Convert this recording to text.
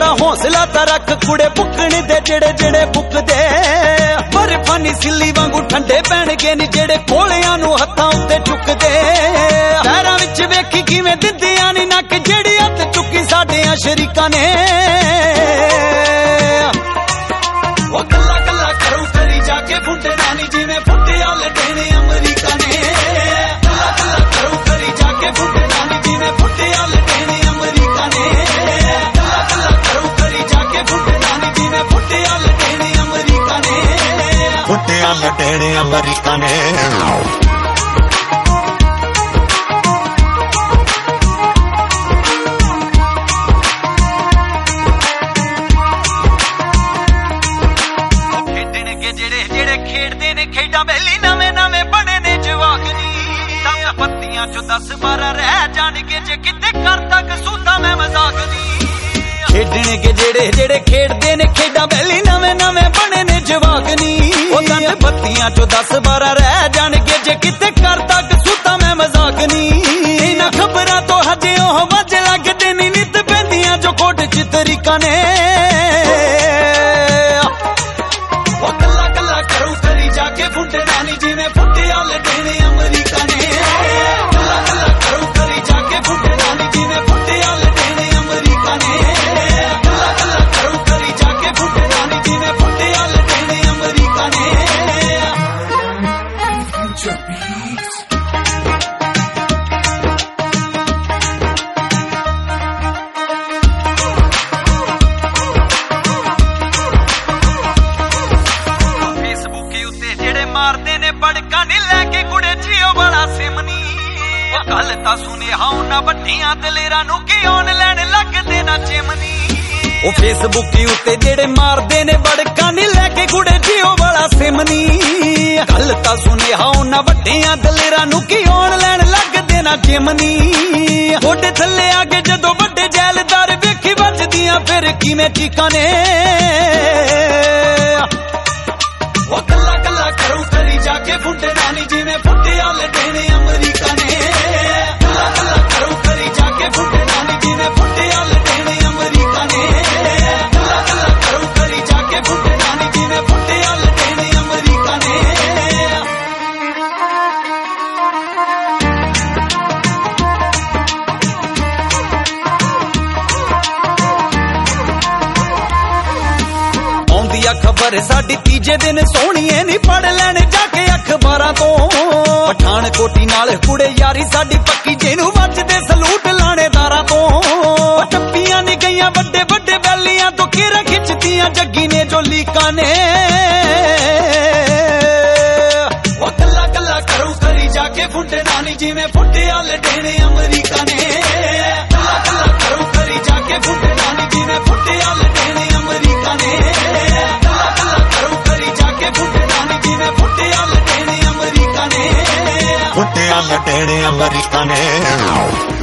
हौसला तां रख कुड़े पुकने दे जेड़े जेड़े पुकदे बर्फानी सिल्ली वांगू ठंडे पैणगे नी जेड़े कोलियां नूं हत्थां उत्ते चुकदे पैरां विच वेखी किवें दिंदियां नी नक जेड़ी हत्थ चुकी साडियां शरीकां ने ओ गल्ला गल्ला करू करी जाके फुंडे नानी जिवें फुंडे हल देने अमरीका ने गल्ला गल्ला करू करी जाके फुंडे नानी जिवें फुंडे हल देने अमरीका ने गल्ला गल्ला करू करी जाके फुंडे नानी जिवें फुंडे हल देने अमरीका ने फुंडे हल देने अमरीका ने खेडदे ने खेडा बेली नवे नवे बने ने जवाक नी पत्तियां चो 10-12 रह जाणगे जे किते करदा कसूता मैं मजाक नी खेडने के जेड़े जेड़े खेडदे ने खेडा बेली नवे नवे बने ने जवाक नी ओ दंद पत्तियां चो 10-12 रह जाणगे जे किते करदा कसूता मैं मजाक नी इन्हां खबरां तो हजे ओह वज लगदे नी नित पैंदियां जो कोट च तरीका ने जाके फुंडे नानी जिवें फुंडे हल देने अमरीका ने गल्ला गल्ला करू करी जाके फुंडे नानी जिवें फुंडे हल देने अमरीका ने गल्ला गल्ला करू करी जाके फुंडे नानी जिवें फुंडे हल देने अमरीका ने मारदे ने बड़का नी लैके कुड़े जियो बड़ा सिमनी गल तां सुने हां ना वड्डियां दलेरां नूं कि ऑनलाइन लगदे ना चिमनी ओ फेसबुक उत्ते जेड़े मारदे ने बड़का नी लैके कुड़े जियो बड़ा सिमनी गल तां सुने हां ना वड्डियां दलेरां नूं कि ऑनलाइन लगदे ना चिमनी गोडे थल्ले आगे जदों वड्डे जैलदार वेखी वजदियां फिर किवें चीकां ने ओ गल्ला गल्ला करू करी जाके फुंडे नानी जिवें फुंडे हल देने अमरीका ने गल्ला गल्ला करू करी जाके फुंडे नानी जिवें फुंडे हल देने अमरीका ने गल्ला गल्ला करू करी जाके फुंडे नानी जिवें फुंडे हल देने अमरीका ने खबर साडी तीजे दिन सोहणीए नी पढ़ लैण जाके अखबारां तो पठानकोटी नाल कुड़े यारी साडी पक्की जेनू वजदे सलूट लाणेदारां तो टप्पियां नी गईयां वड्डे वड्डे बैलियां तो केरा खिचदियां जग्गी ने जो लीकां ने ओ गल्ला गल्ला करू करी जाके फुंडे नानी जिवें फुंडे हल देने अमरीका ने गल्ला गल्ला करू करी जाके फुंडे नानी जिवें फुंडे हल देने अमरीका ने फुंडे हल देने अमरीका ने